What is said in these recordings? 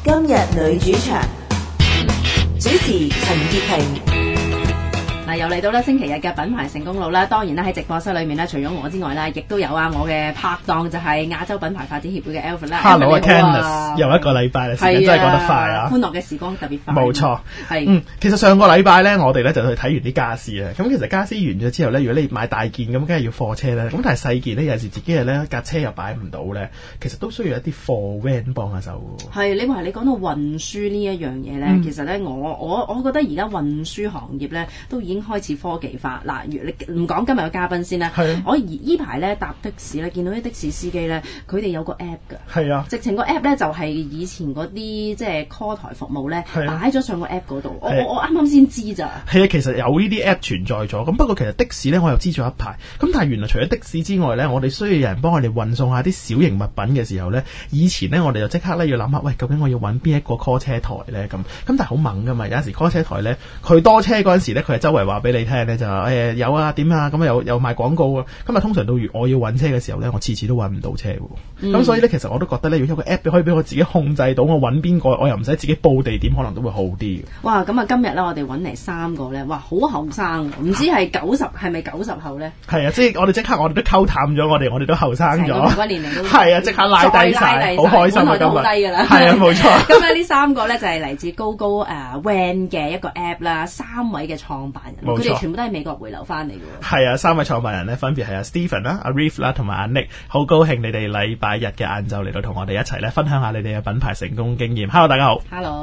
今日女主場，主持陳潔平。 又嚟到咧星期日嘅品牌成功路啦，當然啦喺直播室裏面咧，除咗我之外啦，亦都有我嘅拍檔就係亞洲品牌發展協會嘅 Alfred 啦。 Hello 啊 Candice，又一個禮拜啦，時間真係過得快啊！ 歡樂嘅時光特別快。 冇錯， 係。 其實上個禮拜咧，我哋咧就去睇完啲家私啊。咁其實家私完咗之後咧，如果你買大件咁，梗係要貨車啦。咁但係細件咧，有時自己係咧架車又擺唔到咧，其實都需要一啲貨 van 幫下手。 係，你話你講到運輸呢一樣嘢咧，其實咧我覺得而家運輸行業咧都已經開始科技化。嗱，你唔講今日嘅嘉賓先啦。我依排咧搭的士咧，見到啲的士司機咧，佢哋有個 app 㗎。係啊，直情個 app 咧就係以前嗰啲即係 call 台服務咧，擺咗上個 app 嗰度。我啱啱先知咋。係啊， 其實有呢啲 app 存在咗。咁不過其實的士咧，我又知咗一排。咁但係原來除咗的士之外咧，我哋需要有人幫我哋運送下啲小型物品嘅時候咧，以前咧我哋就即刻咧要諗下，喂，究竟我要揾邊一個 call 車台咧咁。咁但係好猛㗎嘛，有陣時 call 車台咧，佢多車嗰陣時咧，佢係周圍話俾你聽咧就。有啊點啊咁又賣廣告啊，咁啊通常到我要揾車嘅時候咧，我次次都揾唔到車喎。咁所以咧，其實我都覺得咧，如果有個 app 可以俾我自己控制到我揾邊個，我又唔使自己報地點，可能都會好啲。 哇！咁啊今日咧，我哋揾嚟3個咧，哇好後生，唔知係係咪90後咧？係啊， 即係我哋都溝淡咗，我哋都後生咗。 個年齡都係啊，即刻拉低晒，好開心啊！ 都好低㗎啦。 係啊，冇錯。 咁咧呢3個咧就係嚟自GoGo Van 嘅一個 app 啦，3位嘅創辦人，佢哋全部都係美國回流翻嚟嘅。 係啊，3位創辦人咧分別係阿 Stephen 啦、阿 Reef 啦同埋阿 Nick， 好高興你哋禮拜日嘅晏晝嚟到同我哋一齊咧分享下你哋嘅品牌成功經驗。Hello， 大家好。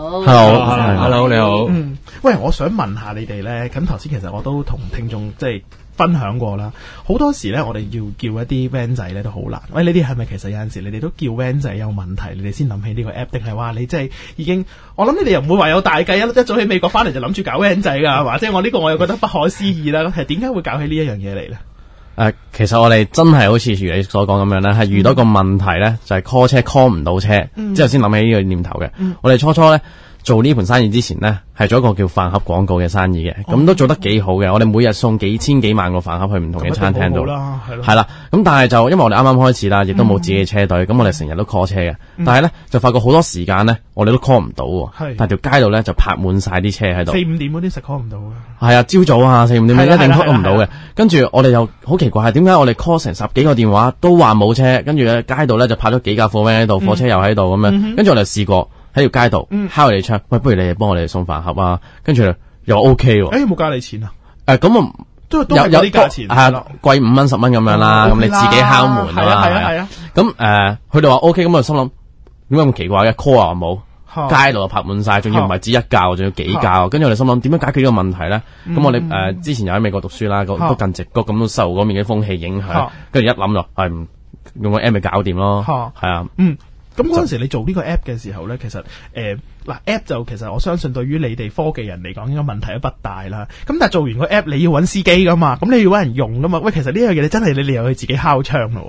Hello， 你好。喂，我想問下你哋咧，咁頭先其實我都同聽眾即係分享過啦，好多時咧我哋要叫一啲 van 仔咧都好難。喂，呢啲係咪其實有陣時你哋都叫 van 仔有問題，你哋先諗起呢個 app， 定係話你即係已經？我諗你哋又唔會話有大計一早喺美國翻嚟就諗住搞 van 仔㗎，係嘛？即係我呢個我又覺得不可思議啦。係點解會搞起呢一樣嘢嚟咧？ 其實我哋真係好似如你所講咁樣咧，係遇到個問題咧，就係 call 車 call 唔到車，之後先諗起呢個念頭嘅。我哋初咧做呢盤生意之前呢，係做一個叫飯盒廣告嘅生意嘅，咁都做得幾好嘅。我哋每日送幾千幾萬個飯盒去唔同嘅餐廳度，係啦。咁但係就因為我哋啱啱開始啦，亦都冇自己嘅車隊，咁我哋成日都 call 車嘅。但係咧就發覺好多時間咧，我哋都 call 唔到喎。但係條街度咧就泊滿晒啲車喺度。 4-5點嗰啲實 call 唔到嘅。 係啊，朝早啊4-5點一定 call 唔到嘅。跟住我哋又好奇怪，係點解我哋 call 成10幾個電話都話冇車，跟住咧街度咧就泊咗幾架貨 van 喺度，貨車又喺度咁樣。跟住我哋試過。喺條街度敲你窗，喂，不如你哋幫我哋送飯盒啊？跟住又 OK 喎。 有冇加你錢啊？ 咁啊， 都有啲價錢， 係啊，貴5蚊10蚊咁樣啦。咁你自己敲門啦，係啊。咁佢哋話 OK，咁我心諗點解咁奇怪嘅 call 啊冇，街度就泊滿晒，仲要唔係只一架，仲要幾架。跟住我哋心諗點樣解決呢個問題咧？咁我哋之前又喺美國讀書啦，都近直谷，咁都受嗰面嘅風氣影響。跟住一諗就係用個 app 咪搞掂咯。係啊， 咁嗰陣時你做呢個 app 嘅時候咧，其實app 就其實我相信對於你哋科技人嚟講應該問題都不大啦。咁但係做完個 app 你要揾司機噶嘛，咁你要揾人用噶嘛。喂，其實呢樣嘢你真係你又去自己敲窗咯。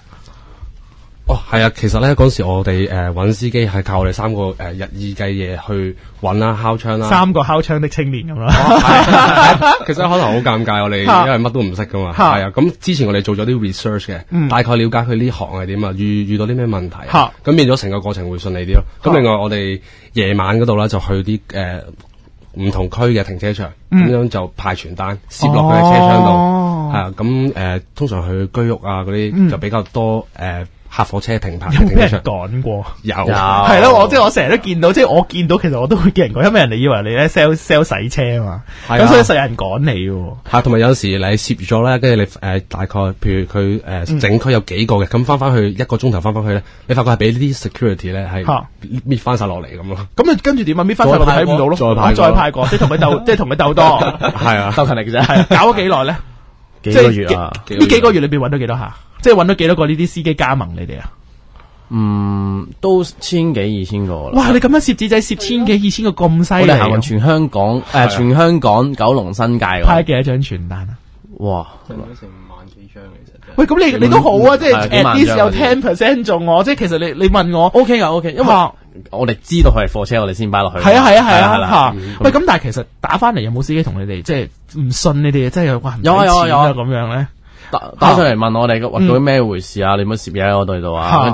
係啊，其實咧嗰時我哋揾司機係靠我哋3個日以繼夜去揾啦，敲窗啦。 3個敲窗的青年咁啦。 其實可能好尷尬，我哋因為乜都唔識噶嘛。係啊，咁之前我哋做咗啲 research 嘅，大概了解佢呢行係點啊，遇到啲咩問題，咁變咗成個過程會順利啲咯。咁另外我哋夜晚嗰度咧就去啲唔同區嘅停車場，咁樣就派傳單，攝落佢嘅車窗度。係啊，咁通常去居屋啊嗰啲就比較多客貨車停泊， 有冇俾人趕過？ 有係咯，我成日都見到，即係我見到，其實我都會叫人趕，因為人哋以為你咧 sell 洗車啊嘛，咁所以實有人趕你喎。係， 同埋有時你攝咗咧，跟住你大概譬如佢整區有幾個嘅，咁翻去1個鐘頭翻去咧，你發覺係俾呢啲 security 咧係搣翻晒落嚟咁咯。 咁啊跟住點啊？搣翻晒落嚟睇唔到咯，再派過，即係同佢鬥多，係啊，鬥勤力嘅啫。係搞咗幾耐咧？ 幾個月啊？ 呢幾個月裏邊揾到幾多下？即係揾到幾多個呢啲司機加盟你哋啊？ 都1000幾2000個啦。 哇！你咁樣攝紙仔攝1000幾2000個咁犀利， 我哋行運全香港九龍新界派幾多張傳單啊？ 哇！ 剩咗成5萬幾張其實。 喂，咁你都好啊，即係 at least 有10% 中我，即係其實你問我 OK 噶 OK， 因為我哋知道佢係貨車，我哋先擺落去。 係啊。喂，咁但係其實打翻嚟有冇司機同你哋即係唔信你哋，即係有啊咁樣咧？ 打上嚟問我哋究竟咩回事啊？你乜攝嘢喺我度啊？跟住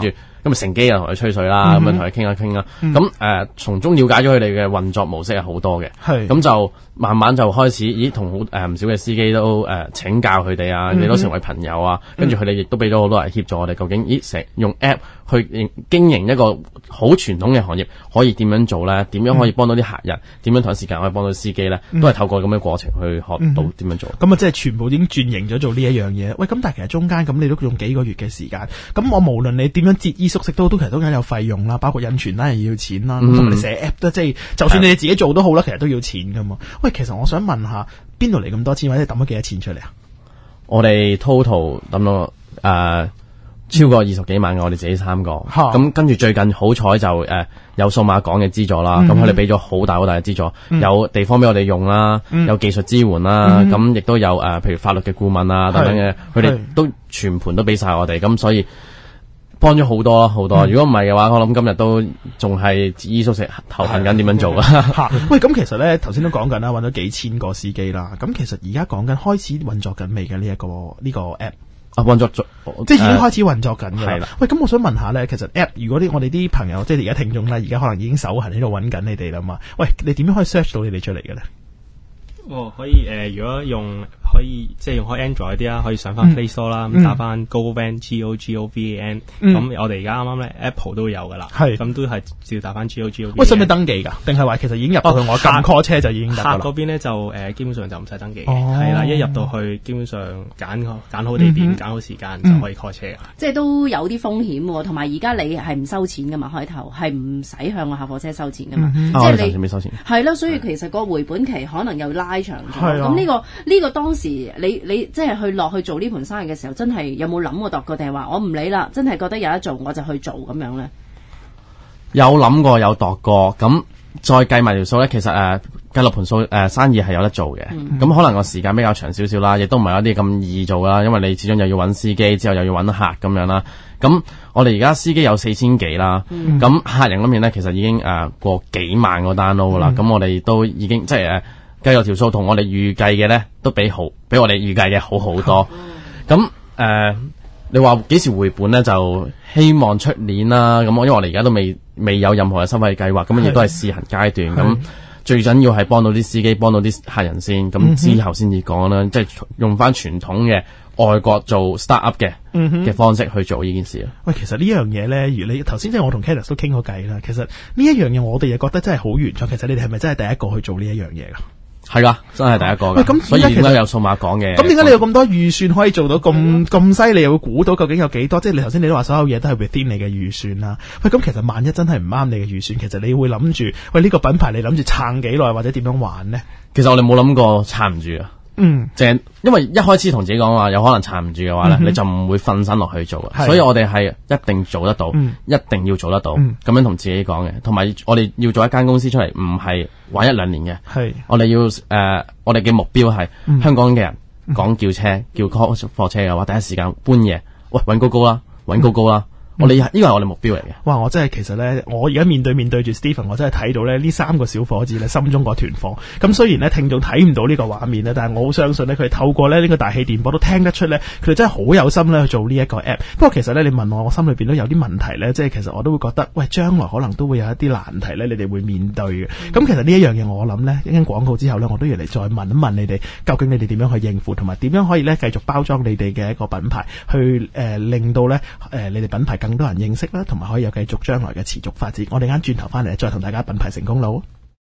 咁啊乘機又同佢吹水啦，咁樣同佢傾下傾啦。咁從中了解咗佢哋嘅運作模式係好多嘅，咁就慢慢就開始，同唔少嘅司機都請教佢哋啊，你都成為朋友啊，跟住佢哋亦都俾咗好多人協助我哋，究竟用 app 去經營一個好傳統嘅行業，可以點樣做咧？點樣可以幫到啲客人？點樣同一時間可以幫到司機咧？都係透過咁嘅過程去學到點樣做。 咁啊，即係全部已經轉型咗做呢一樣嘢。喂，咁但係其實中間咁你都用幾個月嘅時間，咁我無論你點樣節衣縮食都其實都梗有費用啦，包括印傳啦又要錢啦，同埋你寫 app 都即係，就算你哋自己做都好啦，其實都要錢噶嘛。喂，其實我想問下，邊度嚟咁多錢，或者抌咗幾多錢出嚟啊？ 我哋 total 抌到超過20幾萬嘅，我哋自己3個。咁跟住最近好彩就有數碼港嘅資助啦，咁佢哋俾咗好大嘅資助，有地方俾我哋用啦，有技術支援啦，咁亦都有譬如法律嘅顧問啊等等嘅，佢哋都全盤都俾晒我哋，咁所以幫咗好多好多。如果唔係嘅話，我諗今日都仲係節衣縮食頭痕緊點樣做啊。 喂，咁其實咧頭先都講緊啦，搵咗幾千個司機啦，咁其實而家講緊開始運作緊未嘅呢個 app？ 運作即係已經開始運作緊㗎啦。 係啦。 喂，咁我想問下咧，其實 app 如果我哋啲朋友即係而家聽眾啦，而家可能已經手痕喺度揾緊你哋啦嘛。喂，你點樣可以 search 到你哋出嚟嘅咧？ 可以如果可以即係用開 Android 啲啦，可以上翻 Play Store 啦，咁打翻 GoVan GoGoVan，咁我哋而家啱啱咧 Apple 都有噶啦，咁都係照打翻 GoGoVan。喂， 使唔使登記㗎？定係話其實已經入到去我撳 call 車就已經得㗎啦？ 客嗰邊咧就基本上就唔使登記嘅，係啦，一入到去基本上揀好地點、揀好時間就可以 call 車。 即係都有啲風險喎，同埋而家你係唔收錢㗎嘛？開頭係唔使向個客貨車收錢㗎嘛？即係你未收錢。 係啦，所以其實個回本期可能又拉長咗。咁呢個當時你即係落去做呢盤生意嘅時候，真係有冇諗過度過，定係話我唔理啦，真係覺得有得做我就去做咁樣咧？ 有諗過，有度過，咁再計埋條數咧，其實計落盤數生意係有得做嘅。咁可能個時間比較長少少啦，亦都唔係一啲咁易做啦，因為你始終又要揾司機，之後又要揾客咁樣啦。咁我哋而家司機有4000幾啦，咁客人嗰邊咧其實已經過幾萬個 download 啦。咁我哋都已經即係計落條數同我哋預計嘅咧，都比我哋預計嘅好好多。咁你話幾時回本咧？就希望出年啦。咁因為我哋而家都未有任何嘅收費計劃，咁亦都係試行階段。咁最緊要係幫到啲司機，幫到啲客人先。咁之後先至講啦，即係用翻傳統嘅外國做 start up 嘅方式去做呢件事。 喂，其實呢樣嘢咧，如你頭先即係我同 Candice 都傾過偈啦。其實呢一樣嘢我哋又覺得真係好原創。其實你哋係咪真係第一個去做呢一樣嘢㗎？ 係噶，真係第一個噶。咁所以點解有數碼港嘅？ 咁點解你有咁多預算可以做到咁犀利，又會估到究竟有幾多？即係你頭先你都話所有嘢都係 within 你嘅預算啦。喂，咁其實萬一真係唔啱你嘅預算，其實你會諗住喂呢個品牌你諗住撐幾耐，或者點樣玩呢？ 其實我哋冇諗過撐唔住啊。淨因為一開始同自己講話有可能撐唔住嘅話咧，你就唔會瞓身落去做啊。所以我哋係一定做得到，一定要做得到。咁樣同自己講嘅，同埋我哋要做一間公司出嚟，唔係玩1-2年嘅。係我哋要我哋嘅目標係香港嘅人講叫車叫 call 貨車嘅話，第一時間搬嘢，喂揾高高啦，揾高高啦。我哋呢個係我哋目標嚟嘅。哇！ 我真係其實咧，我而家面對住 Stephen， 我真係睇到咧呢3個小伙子咧心中個團火。咁雖然咧聽眾睇唔到呢個畫面咧，但係我好相信咧佢哋透過咧呢個大氣電波都聽得出咧，佢哋真係好有心咧去做呢一個 app。不過其實咧，你問我心裏邊都有啲問題咧，即係其實我都會覺得，喂，將來可能都會有一啲難題咧，你哋會面對嘅。咁其實呢一樣嘢我諗咧，一陣廣告之後咧，我都要嚟再問一問你哋，究竟你哋點樣去應付，同埋點樣可以咧繼續包裝你哋嘅一個品牌，去令到咧你哋品牌更多人認識啦。同埋可以有繼續將來嘅持續發展。我哋啱轉頭翻嚟再同大家品牌成功路。